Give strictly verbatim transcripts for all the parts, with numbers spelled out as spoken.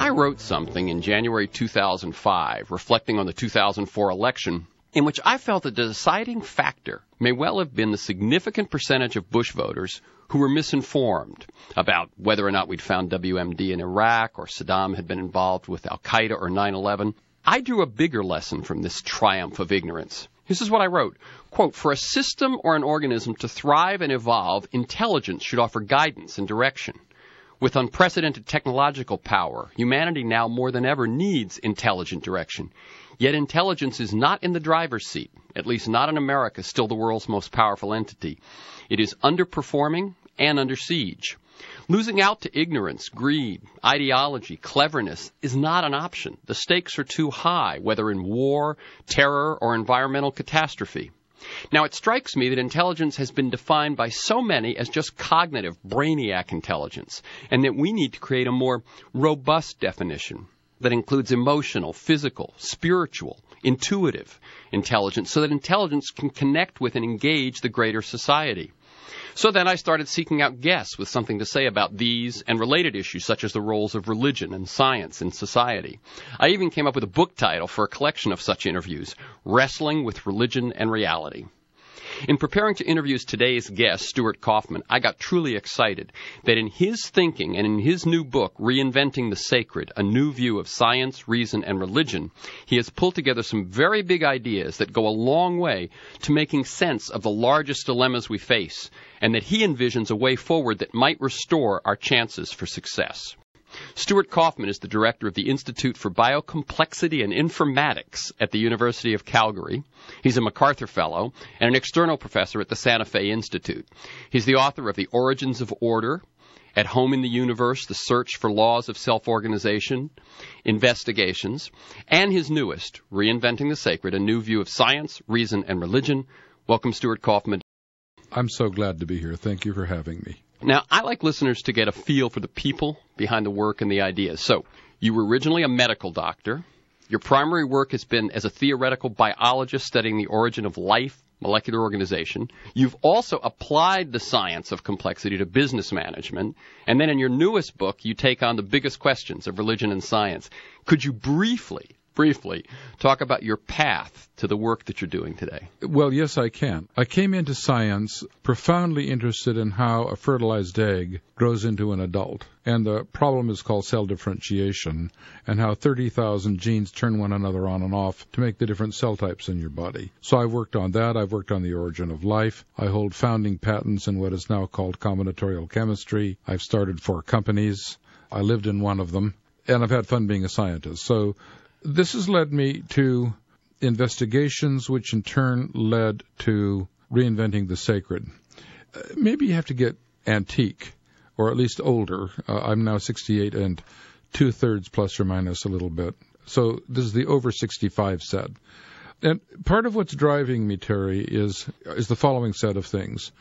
I wrote something in January two thousand five, reflecting on the two thousand four election, in which I felt that the deciding factor may well have been the significant percentage of Bush voters who were misinformed about whether or not we'd found W M D in Iraq or Saddam had been involved with Al-Qaeda or nine eleven. I drew a bigger lesson from this triumph of ignorance. This is what I wrote. Quote, for a system or an organism to thrive and evolve, intelligence should offer guidance and direction. With unprecedented technological power, humanity now more than ever needs intelligent direction. Yet intelligence is not in the driver's seat, at least not in America, still the world's most powerful entity. It is underperforming and under siege. Losing out to ignorance, greed, ideology, cleverness is not an option. The stakes are too high, whether in war, terror, or environmental catastrophe. Now, it strikes me that intelligence has been defined by so many as just cognitive, brainiac intelligence, and that we need to create a more robust definition that includes emotional, physical, spiritual, intuitive intelligence, so that intelligence can connect with and engage the greater society. So then I started seeking out guests with something to say about these and related issues, such as the roles of religion and science in society. I even came up with a book title for a collection of such interviews, Wrestling with Religion and Reality. In preparing to interview today's guest, Stuart Kauffman, I got truly excited that in his thinking and in his new book, Reinventing the Sacred, A New View of Science, Reason, and Religion, he has pulled together some very big ideas that go a long way to making sense of the largest dilemmas we face, and that he envisions a way forward that might restore our chances for success. Stuart Kauffman is the director of the Institute for Biocomplexity and Informatics at the University of Calgary. He's a MacArthur Fellow and an external professor at the Santa Fe Institute. He's the author of The Origins of Order, At Home in the Universe, The Search for Laws of Self-Organization, Investigations, and his newest, Reinventing the Sacred, A New View of Science, Reason, and Religion. Welcome, Stuart Kauffman. I'm so glad to be here. Thank you for having me. Now, I like listeners to get a feel for the people behind the work and the ideas. So, you were originally a medical doctor. Your primary work has been as a theoretical biologist studying the origin of life, molecular organization. You've also applied the science of complexity to business management. And then in your newest book, you take on the biggest questions of religion and science. Could you briefly, briefly talk about your path to the work that you're doing today? Well, yes, I can. I came into science profoundly interested in how a fertilized egg grows into an adult. And the problem is called cell differentiation, and how thirty thousand genes turn one another on and off to make the different cell types in your body. So I've worked on that. I've worked on the origin of life. I hold founding patents in what is now called combinatorial chemistry. I've started four companies. I lived in one of them, and I've had fun being a scientist. So this has led me to investigations, which in turn led to reinventing the sacred. Uh, maybe you have to get antique, or at least older. Uh, I'm now sixty-eight and two-thirds plus or minus a little bit. So this is the over sixty-five set. And part of what's driving me, Terry, is is the following set of things.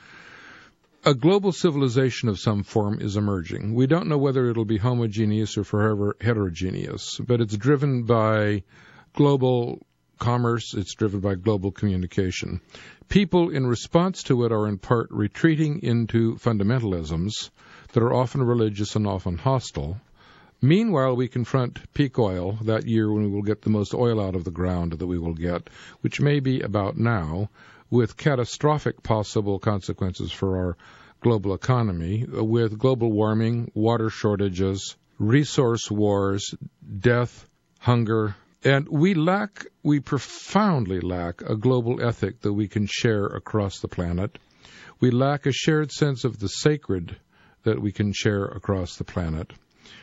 A global civilization of some form is emerging. We don't know whether it'll be homogeneous or forever heterogeneous, but it's driven by global commerce. It's driven by global communication. People, in response to it, are in part retreating into fundamentalisms that are often religious and often hostile. Meanwhile, we confront peak oil, that year when we will get the most oil out of the ground that we will get, which may be about now, with catastrophic possible consequences for our global economy, with global warming, water shortages, resource wars, death, hunger. And we lack, we profoundly lack a global ethic that we can share across the planet. We lack a shared sense of the sacred that we can share across the planet.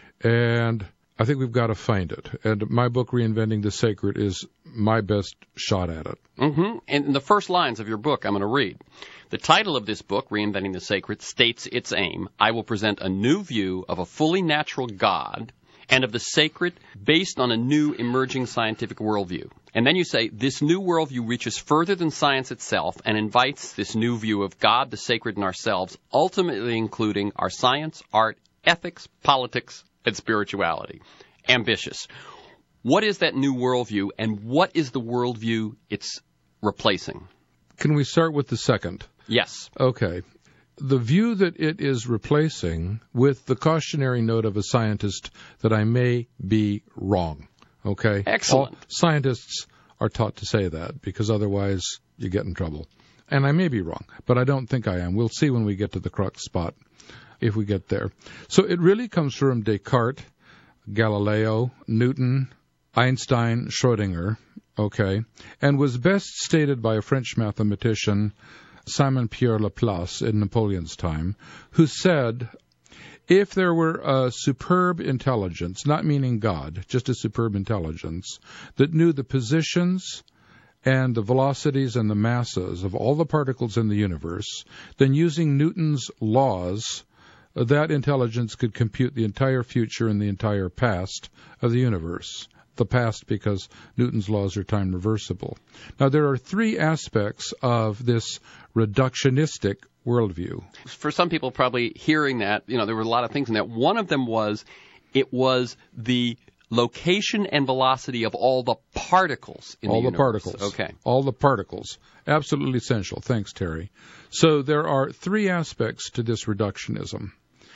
And I think we've got to find it. And my book, Reinventing the Sacred, is my best shot at it. Mm-hmm. And in the first lines of your book, I'm going to read. The title of this book, Reinventing the Sacred, states its aim. I will present a new view of a fully natural God and of the sacred based on a new emerging scientific worldview. And then you say, this new worldview reaches further than science itself and invites this new view of God, the sacred, and ourselves, ultimately including our science, art, ethics, politics, and spirituality. Ambitious. What is that new worldview, and what is the worldview it's replacing? Can we start with the second? Yes. Okay. the view that it is replacing with the cautionary note of a scientist that I may be wrong. Okay? Excellent. All scientists are taught to say that because otherwise you get in trouble. And I may be wrong, but I don't think I am. We'll see when we get to the crux spot, if we get there. So it really comes from Descartes, Galileo, Newton, Einstein, Schrödinger, okay, and was best stated by a French mathematician, Simon Pierre Laplace, in Napoleon's time, who said, if there were a superb intelligence, not meaning God, just a superb intelligence, that knew the positions and the velocities and the masses of all the particles in the universe, then using Newton's laws, that intelligence could compute the entire future and the entire past of the universe. The past because Newton's laws are time reversible. Now, there are three aspects of this reductionistic worldview. For some people probably hearing that, you know, there were a lot of things in that. One of them was it was the location and velocity of all the particles in all the the universe. particles. Okay. All the particles. Absolutely essential. Thanks, Terry. So there are three aspects to this reductionism.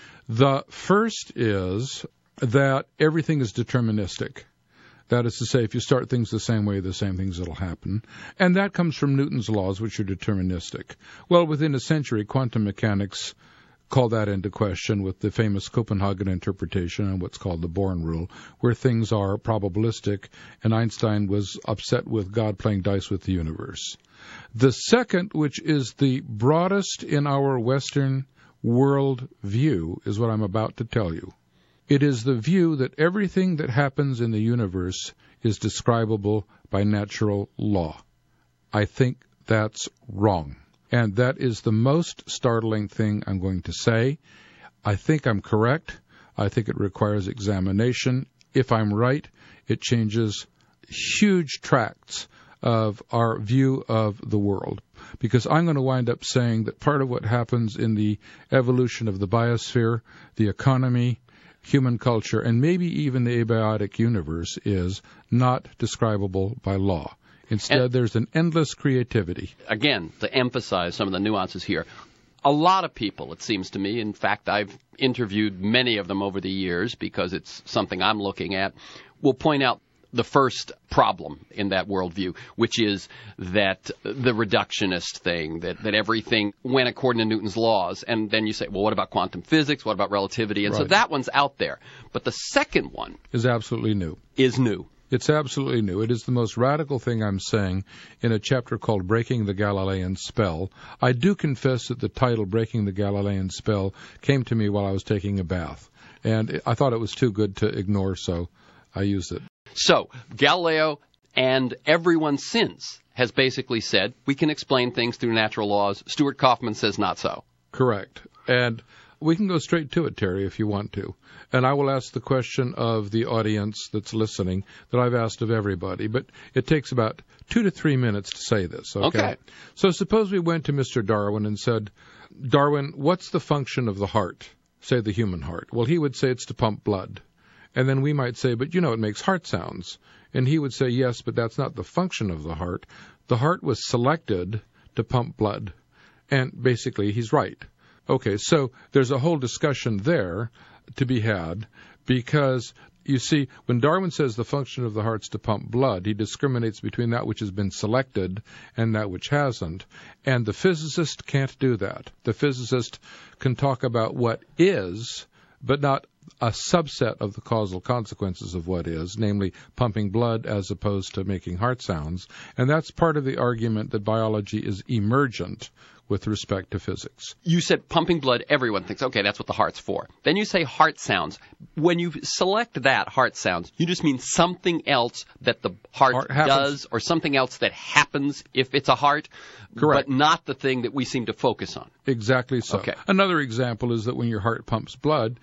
The first is that everything is deterministic. That is to say, if you start things the same way, the same things will happen. And that comes from Newton's laws, which are deterministic. Well, within a century, quantum mechanics called that into question with the famous Copenhagen interpretation and what's called the Born rule, where things are probabilistic, and Einstein was upset with God playing dice with the universe. The second, which is the broadest in our Western world view, is what I'm about to tell you. It is the view that everything that happens in the universe is describable by natural law. I think that's wrong. And that is the most startling thing I'm going to say. I think I'm correct. I think it requires examination. If I'm right, it changes huge tracts of our view of the world. Because I'm going to wind up saying that part of what happens in the evolution of the biosphere, the economy, human culture, and maybe even the abiotic universe is not describable by law. Instead, and there's an endless creativity. Again, to emphasize some of the nuances here, a lot of people, it seems to me, in fact, I've interviewed many of them over the years because it's something I'm looking at, will point out the first problem in that worldview, which is that the reductionist thing, that, that everything went according to Newton's laws. And then you say, well, what about quantum physics? What about relativity? And right. So that one's out there. But the second one is absolutely new. Is new. It's absolutely new. It is the most radical thing I'm saying in a chapter called Breaking the Galilean Spell. I do confess that the title, Breaking the Galilean Spell, came to me while I was taking a bath. And I thought it was too good to ignore, so I used it. So, Galileo and everyone since has basically said we can explain things through natural laws. Stuart Kauffman says not so. Correct. And we can go straight to it, Terry, if you want to. And I will ask the question of the audience that's listening that I've asked of everybody. But it takes about two to three minutes to say this, okay? Okay. So suppose we went to Mister Darwin and said, Darwin, what's the function of the heart, say the human heart? Well, he would say it's to pump blood. And then we might say, but you know, it makes heart sounds. And he would say, yes, but that's not the function of the heart. The heart was selected to pump blood. And basically, he's right. Okay, so there's a whole discussion there to be had because, you see, when Darwin says the function of the heart's to pump blood, he discriminates between that which has been selected and that which hasn't. And the physicist can't do that. The physicist can talk about what is, but not a subset of the causal consequences of what is, namely pumping blood as opposed to making heart sounds. And that's part of the argument that biology is emergent with respect to physics. You said pumping blood, everyone thinks, okay, that's what the heart's for. Then you say heart sounds. When you select that, heart sounds, you just mean something else that the heart, heart does or something else that happens if it's a heart, correct, but not the thing that we seem to focus on. Exactly so. Okay. Another example is that when your heart pumps blood,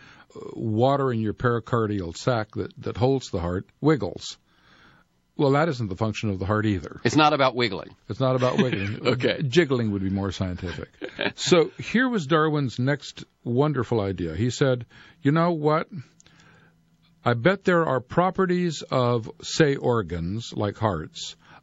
water in your pericardial sac that, that holds the heart wiggles. Well, that isn't the function of the heart either. It's not about wiggling. It's not about wiggling. Okay. Jiggling would be more scientific. So here was Darwin's next wonderful idea. He said, you know what? I bet there are properties of, say, organs, like hearts,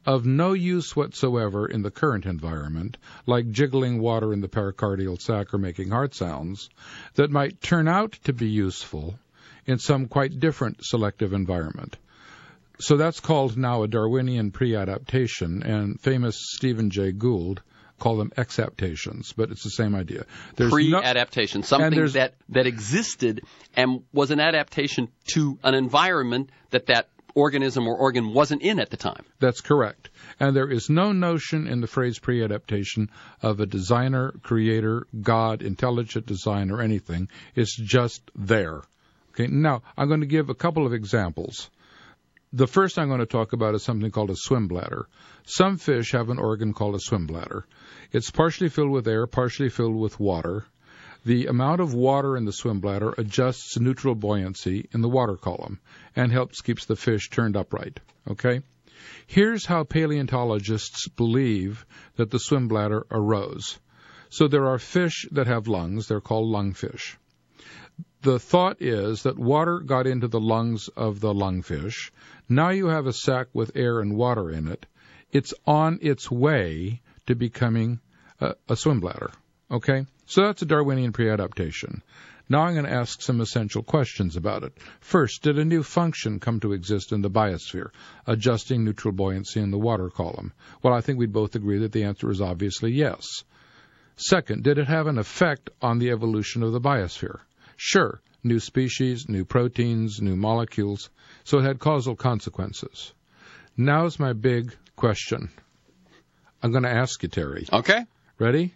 of no use whatsoever in the current environment, like jiggling water in the pericardial sac or making heart sounds, that might turn out to be useful in some quite different selective environment. So that's called now a Darwinian pre-adaptation, and famous Stephen Jay Gould called them exaptations, but it's the same idea. There's pre-adaptation, no, something that, that existed and was an adaptation to an environment that that organism or organ wasn't in at the time. That's correct. And there is no notion in the phrase pre-adaptation of a designer, creator, God, intelligent design, or anything. It's just there. Okay. Now, I'm going to give a couple of examples. The first I'm going to talk about is something called a swim bladder. Some fish have an organ called a swim bladder. It's partially filled with air, partially filled with water. The amount of water in the swim bladder adjusts neutral buoyancy in the water column and helps keeps the fish turned upright. Okay? Here's how paleontologists believe that the swim bladder arose. So there are fish that have lungs. They're called lungfish. The thought is that water got into the lungs of the lungfish. Now you have a sac with air and water in it. It's on its way to becoming a, a swim bladder. Okay? So that's a Darwinian pre-adaptation. Now I'm going to ask some essential questions about it. First, did a new function come to exist in the biosphere, adjusting neutral buoyancy in the water column? Well, I think we'd both agree that the answer is obviously yes. Second, did it have an effect on the evolution of the biosphere? Sure, new species, new proteins, new molecules, so it had causal consequences. Now's my big question. I'm going to ask you, Terry. Okay. Ready?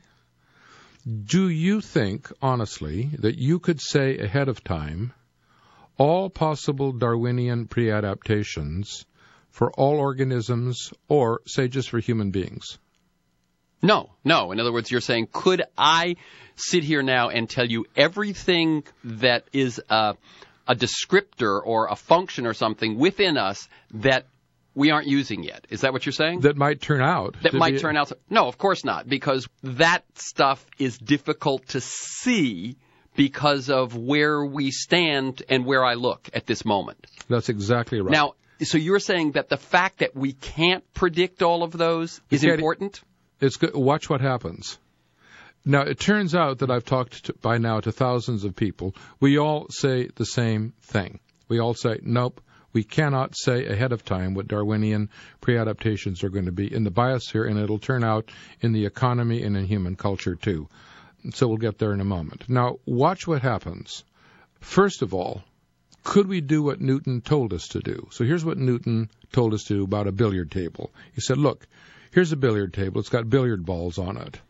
Do you think, honestly, that you could say ahead of time all possible Darwinian pre-adaptations for all organisms or, say, just for human beings? No, no. In other words, you're saying, could I sit here now and tell you everything that is a, a descriptor or a function or something within us that we aren't using yet? Is that what you're saying? That might turn out. That might be... turn out. To... No, of course not, because that stuff is difficult to see because of where we stand and where I look at this moment. That's exactly right. Now, so you're saying that the fact that we can't predict all of those is important? It's good. Watch what happens. Now, it turns out that I've talked to, by now to thousands of people. We all say the same thing. We all say, nope, we cannot say ahead of time what Darwinian pre-adaptations are going to be in the biosphere, and it'll turn out in the economy and in human culture, too. So we'll get there in a moment. Now, watch what happens. First of all, could we do what Newton told us to do? So here's what Newton told us to do about a billiard table. He said, look, here's a billiard table. It's got billiard balls on it.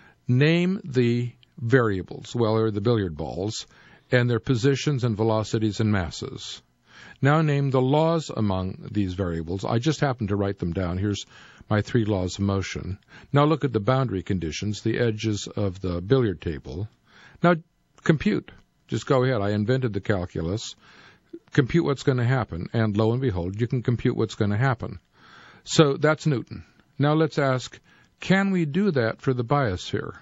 Name the variables, well, they're the billiard balls, and their positions and velocities and masses. Now name the laws among these variables. I just happened to write them down. Here's my three laws of motion. Now look at the boundary conditions, the edges of the billiard table. Now compute. Just go ahead. I invented the calculus. Compute what's going to happen, and lo and behold, you can compute what's going to happen. So that's Newton. Now let's ask, can we do that for the biosphere?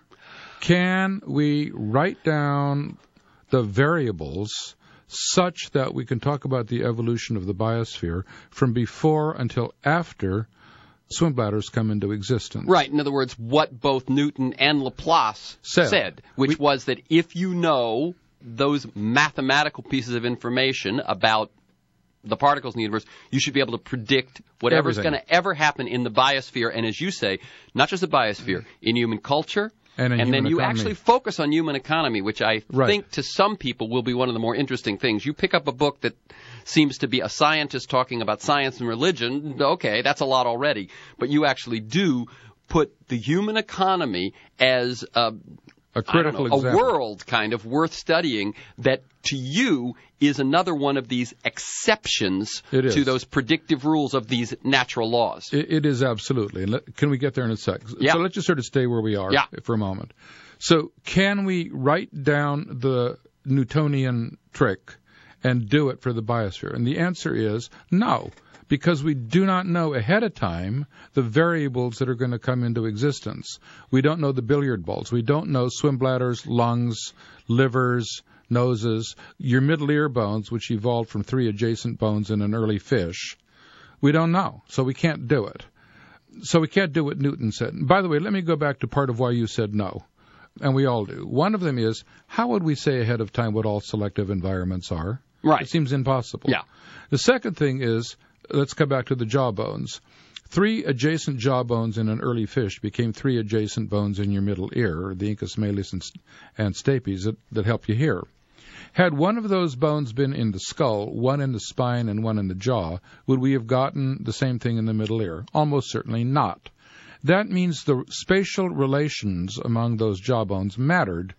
Can we write down the variables such that we can talk about the evolution of the biosphere from before until after swim bladders come into existence? Right. In other words, what both Newton and Laplace said, said which we, was that if you know those mathematical pieces of information about the particles in the universe, you should be able to predict whatever's going to ever happen in the biosphere, and as you say, not just the biosphere, in human culture, and, and then you economy. actually focus on human economy, which I right. think to some people will be one of the more interesting things. You pick up a book that seems to be a scientist talking about science and religion, okay, that's a lot already, but you actually do put the human economy as a A critical know, example. A world kind of worth studying that to you is another one of these exceptions to those predictive rules of these natural laws. It, it is absolutely. And let, can we get there in a sec? Yeah. So let's just sort of stay where we are yeah. for a moment. So can we write down the Newtonian trick and do it for the biosphere? And the answer is no, because we do not know ahead of time the variables that are going to come into existence. We don't know the billiard balls. We don't know swim bladders, lungs, livers, noses, your middle ear bones, which evolved from three adjacent bones in an early fish. We don't know, so we can't do it. So we can't do what Newton said. And by the way, let me go back to part of why you said no. And we all do. One of them is, how would we say ahead of time what all selective environments are? Right. It seems impossible. Yeah. The second thing is, let's come back to the jaw bones. Three adjacent jaw bones in an early fish became three adjacent bones in your middle ear, the incus malleus and, and stapes, that, that help you hear. Had one of those bones been in the skull, one in the spine, and one in the jaw, would we have gotten the same thing in the middle ear? Almost certainly not. That means the spatial relations among those jaw bones mattered.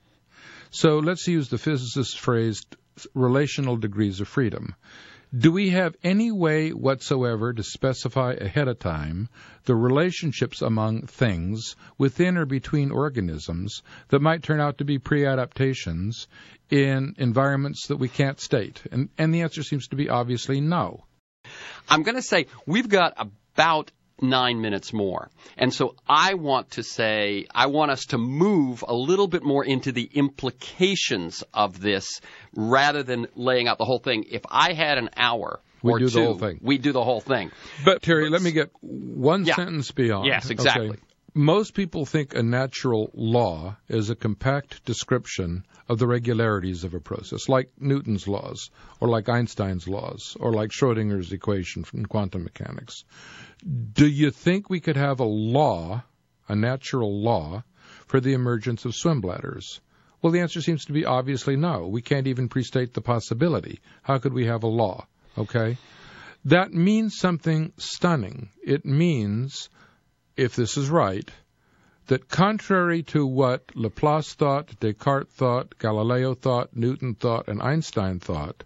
So let's use the physicist's phrase, relational degrees of freedom. Do we have any way whatsoever to specify ahead of time the relationships among things within or between organisms that might turn out to be pre-adaptations in environments that we can't state? And, and the answer seems to be obviously no. I'm going to say we've got about nine minutes more. And so I want to say, I want us to move a little bit more into the implications of this rather than laying out the whole thing. If I had an hour we or do two, the whole thing. we do the whole thing. But Terry, let me get one yeah. sentence beyond. Yes, exactly. Okay. Most people think a natural law is a compact description of the regularities of a process, like Newton's laws, or like Einstein's laws, or like Schrodinger's equation from quantum mechanics. Do you think we could have a law, a natural law, for the emergence of swim bladders? Well, the answer seems to be obviously no. We can't even prestate the possibility. How could we have a law? Okay? That means something stunning. It means, if this is right, that contrary to what Laplace thought, Descartes thought, Galileo thought, Newton thought, and Einstein thought,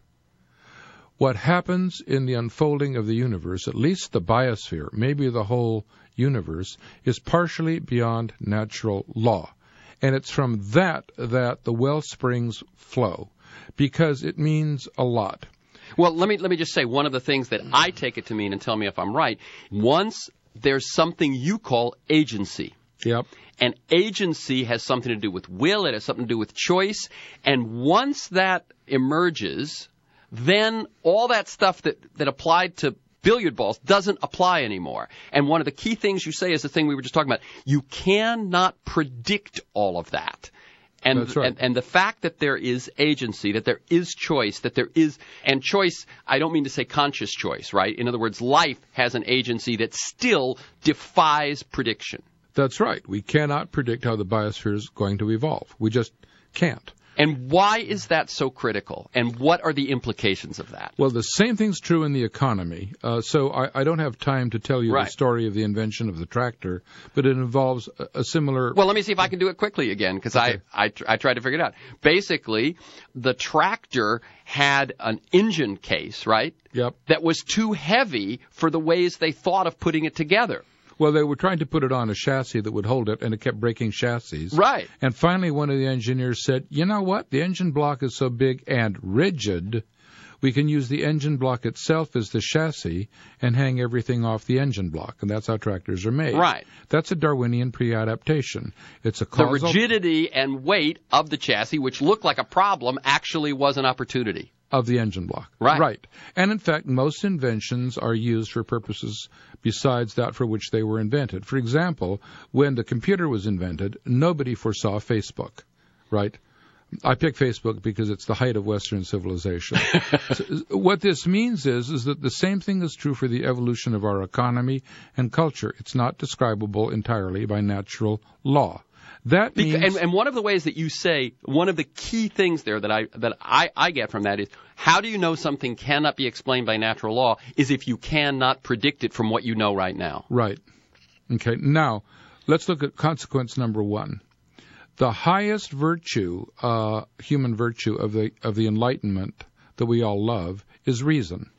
what happens in the unfolding of the universe, at least the biosphere, maybe the whole universe, is partially beyond natural law. And it's from that that the well springs flow, because it means a lot. Well, let me let me just say one of the things that I take it to mean, and tell me if I'm right. Once there's something you call agency. Yep. And agency has something to do with will, it has something to do with choice, and once that emerges, then all that stuff that, that applied to billiard balls doesn't apply anymore. And one of the key things you say is the thing we were just talking about. You cannot predict all of that. And, That's right. and and the fact that there is agency, that there is choice, that there is, and choice, I don't mean to say conscious choice, right? In other words, life has an agency that still defies prediction. That's right. We cannot predict how the biosphere is going to evolve. We just can't. And why is that so critical? And what are the implications of that? Well, the same thing's true in the economy. Uh, so I, I don't have time to tell you right. the story of the invention of the tractor, but it involves a, a similar... Well, let me see if I can do it quickly again, because okay. I, I, I tried to figure it out. Basically, the tractor had an engine case, right? Yep. That was too heavy for the ways they thought of putting it together. Well, they were trying to put it on a chassis that would hold it, and it kept breaking chassis. Right. And finally, one of the engineers said, you know what? The engine block is so big and rigid, we can use the engine block itself as the chassis and hang everything off the engine block. And that's how tractors are made. Right. That's a Darwinian pre-adaptation. It's a causal... The rigidity and weight of the chassis, which looked like a problem, actually was an opportunity. Of the engine block. Right. Right. And in fact, most inventions are used for purposes besides that for which they were invented. For example, when the computer was invented, nobody foresaw Facebook. Right? I pick Facebook because it's the height of Western civilization. So what this means is, is that the same thing is true for the evolution of our economy and culture. It's not describable entirely by natural law. That means, and, and one of the ways that you say, one of the key things there that I that I, I get from that is, how do you know something cannot be explained by natural law is if you cannot predict it from what you know right now. Right. Okay. Now, let's look at consequence number one. The highest virtue, uh, human virtue of the of the Enlightenment that we all love is reason.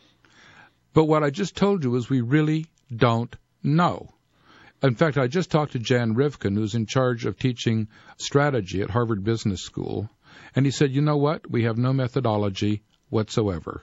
But what I just told you is we really don't know. In fact, I just talked to Jan Rivkin, who's in charge of teaching strategy at Harvard Business School, and he said, you know what? We have no methodology whatsoever.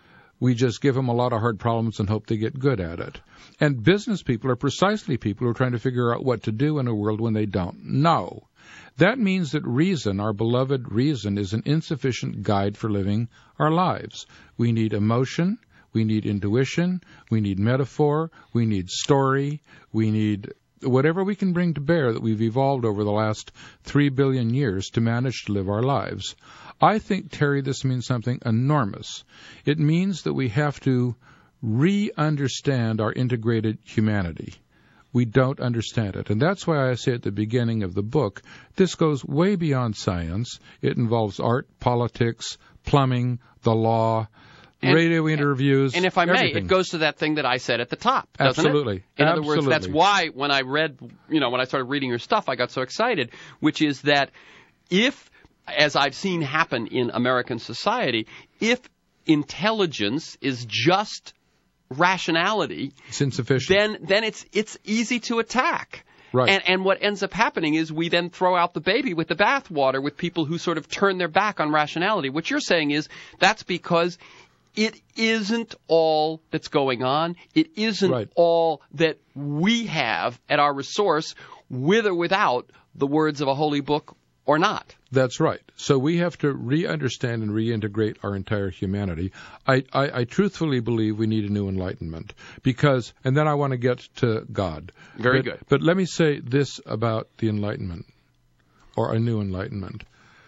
We just give them a lot of hard problems and hope they get good at it. And business people are precisely people who are trying to figure out what to do in a world when they don't know. That means that reason, our beloved reason, is an insufficient guide for living our lives. We need emotion, we need intuition, we need metaphor, we need story, we need whatever we can bring to bear that we've evolved over the last three billion years to manage to live our lives. I think, Terry, this means something enormous. It means that we have to re-understand our integrated humanity. We don't understand it. And that's why I say at the beginning of the book, this goes way beyond science. It involves art, politics, plumbing, the law, and, radio interviews, And if I may, everything. It goes to that thing that I said at the top, doesn't Absolutely. it? In Absolutely. other words, that's why when I read, you know, when I started reading your stuff, I got so excited, which is that if, as I've seen happen in American society, if intelligence is just rationality, it's insufficient. then then it's it's easy to attack. Right. And and what ends up happening is we then throw out the baby with the bathwater with people who sort of turn their back on rationality. What you're saying is that's because it isn't all that's going on. It isn't right. all that we have at our resource, with or without the words of a holy book or not. That's right. So we have to re-understand and reintegrate our entire humanity. I, I, I truthfully believe we need a new enlightenment because, and then I want to get to God. Very but, good. But let me say this about the enlightenment, or a new enlightenment.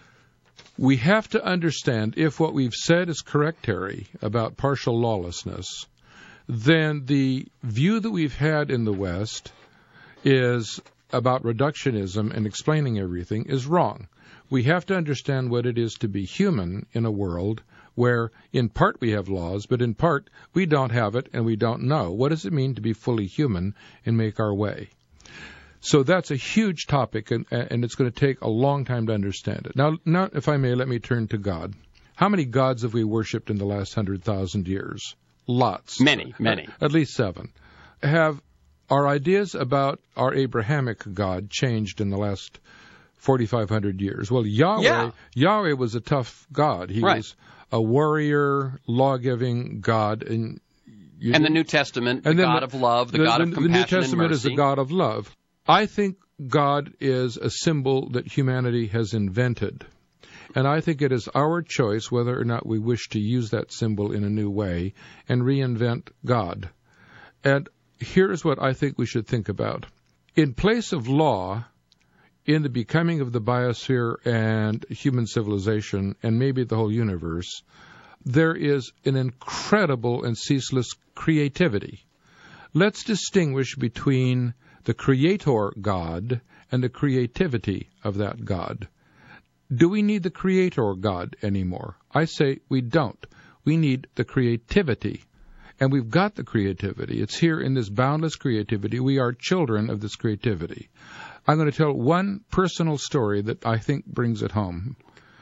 We have to understand if what we've said is correct, Terry, about partial lawlessness, then the view that we've had in the West is about reductionism and explaining everything is wrong. We have to understand what it is to be human in a world where in part we have laws, but in part we don't have it and we don't know. What does it mean to be fully human and make our way? So that's a huge topic, and, and it's going to take a long time to understand it. Now, now, if I may, let me turn to God. How many gods have we worshipped in the last hundred thousand years? Lots. Many, many. At, at least seven. Have our ideas about our Abrahamic God changed in the last forty-five hundred years? Well, Yahweh yeah. Yahweh was a tough God. He right. was a warrior, law-giving God. And, you and know, the New Testament, the and God the, of love, the, the God the, of compassion The New Testament and is mercy. a God of love. I think God is a symbol that humanity has invented. And I think it is our choice whether or not we wish to use that symbol in a new way and reinvent God. And here's what I think we should think about. In place of law, in the becoming of the biosphere and human civilization, and maybe the whole universe, there is an incredible and ceaseless creativity. Let's distinguish between the creator God and the creativity of that God. Do we need the creator God anymore? I say we don't. We need the creativity. And we've got the creativity. It's here in this boundless creativity. We are children of this creativity. I'm going to tell one personal story that I think brings it home.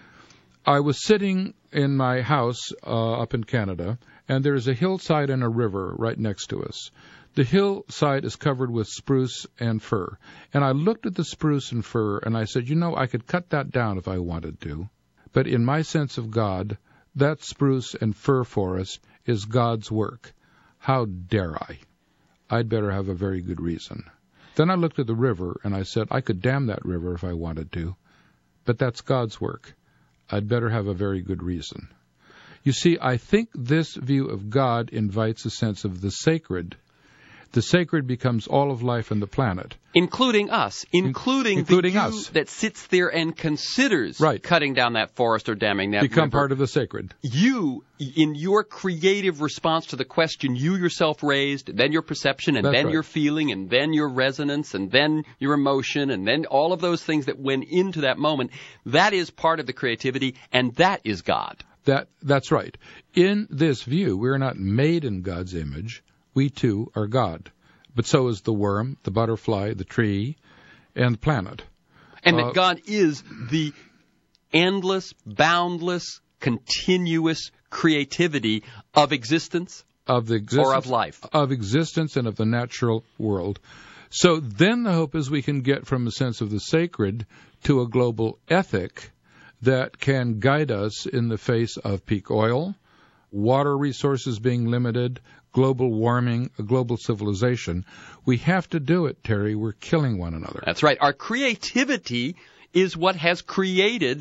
I was sitting in my house uh, up in Canada, and there's a hillside and a river right next to us. The hillside is covered with spruce and fir. And I looked at the spruce and fir, and I said, you know, I could cut that down if I wanted to. But in my sense of God, that spruce and fir forest is God's work. How dare I? I'd better have a very good reason. Then I looked at the river, and I said, I could dam that river if I wanted to. But that's God's work. I'd better have a very good reason. You see, I think this view of God invites a sense of the sacred. The sacred becomes all of life on the planet. Including us. Including, including the you us. that sits there and considers right. cutting down that forest or damming that Become river. part of the sacred. You, in your creative response to the question you yourself raised, then your perception, and That's then right. your feeling, and then your resonance, and then your emotion, and then all of those things that went into that moment, that is part of the creativity, and that is God. That That's right. In this view, we are not made in God's image. We, too, are God. But so is the worm, the butterfly, the tree, and the planet. And uh, that God is the endless, boundless, continuous creativity of existence, of the existence or of life. Of existence and of the natural world. So then the hope is we can get from a sense of the sacred to a global ethic that can guide us in the face of peak oil, water resources being limited, global warming, a global civilization. We have to do it, Terry. We're killing one another. That's right. Our creativity is what has created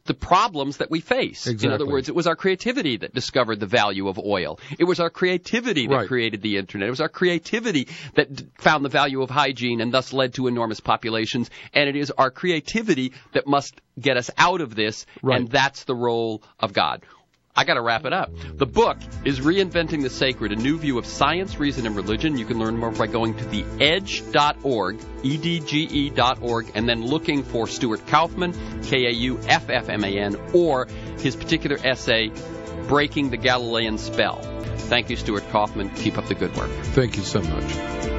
the problems that we face. Exactly. In other words, it was our creativity that discovered the value of oil. It was our creativity that Right. created the Internet. It was our creativity that d- found the value of hygiene and thus led to enormous populations. And it is our creativity that must get us out of this, Right. and that's the role of God. I got to wrap it up. The book is Reinventing the Sacred, a new view of science, reason, and religion. You can learn more by going to the edge dot org, E D G E dot org, and then looking for Stuart Kauffman, K A U F F M A N, or his particular essay, Breaking the Galilean Spell. Thank you, Stuart Kauffman. Keep up the good work. Thank you so much.